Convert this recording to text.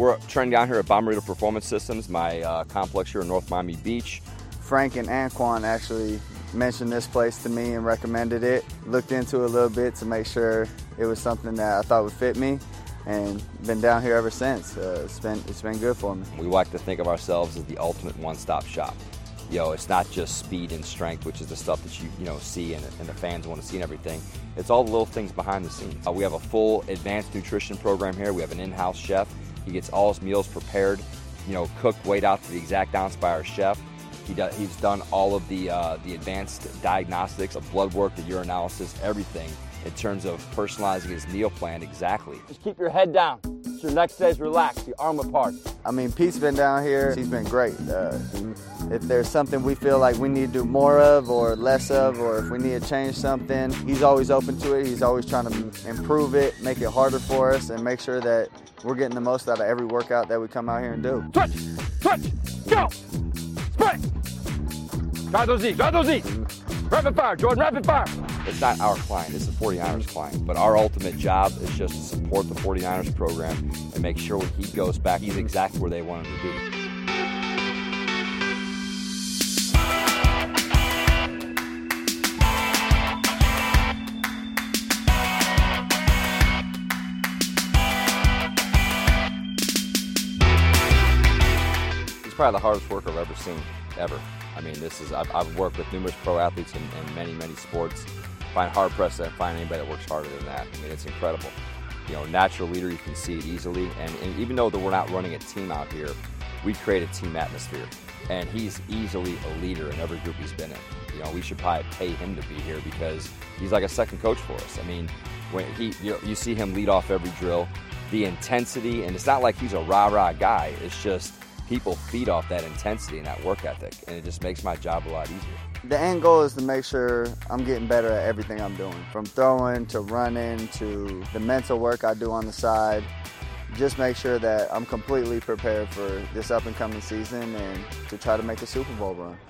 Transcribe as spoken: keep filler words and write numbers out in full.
we're trending down here at Bommarito Performance Systems, my uh, complex here in North Miami Beach. Frank and Anquan actually mentioned this place to me and recommended it. Looked into it a little bit to make sure it was something that I thought would fit me, and been down here ever since. Uh, it's been it's been good for me. We like to think of ourselves as the ultimate one-stop shop. You know, it's not just speed and strength, which is the stuff that you you know see and, and the fans want to see and everything. It's all the little things behind the scenes. Uh, we have a full advanced nutrition program here. We have an in-house chef. He gets all his meals prepared, you know, cooked, weighed out to the exact ounce by our chef. He does, he's done all of the uh, the advanced diagnostics, the blood work, the urinalysis, everything in terms of personalizing his meal plan exactly. Just keep your head down. So your neck stays relaxed, your arm apart. I mean, Pete's been down here. He's been great. Uh, if there's something we feel like we need to do more of or less of, or if we need to change something, he's always open to it. He's always trying to improve it, make it harder for us, and make sure that we're getting the most out of every workout that we come out here and do. Switch, switch, go, sprint. Drive those knees, drive those knees. Rapid fire, Jordan, rapid fire. It's not our client, it's the forty-niners client. But our ultimate job is just to support the forty-niners program and make sure when he goes back, he's exactly where they want him to be. He's probably the hardest worker I've ever seen, ever. I mean, this is, I've, I've worked with numerous pro athletes in, in many, many sports. Find hard pressed to find anybody that works harder than that. I mean, it's incredible. You know, natural leader, you can see it easily. And, and even though that we're not running a team out here, we create a team atmosphere. And he's easily a leader in every group he's been in. You know, we should probably pay him to be here because he's like a second coach for us. I mean, when he, you know, you see him lead off every drill, the intensity, and it's not like he's a rah-rah guy. It's just people feed off that intensity and that work ethic, and it just makes my job a lot easier. The end goal is to make sure I'm getting better at everything I'm doing, from throwing to running to the mental work I do on the side. Just make sure that I'm completely prepared for this up and coming season and to try to make a Super Bowl run.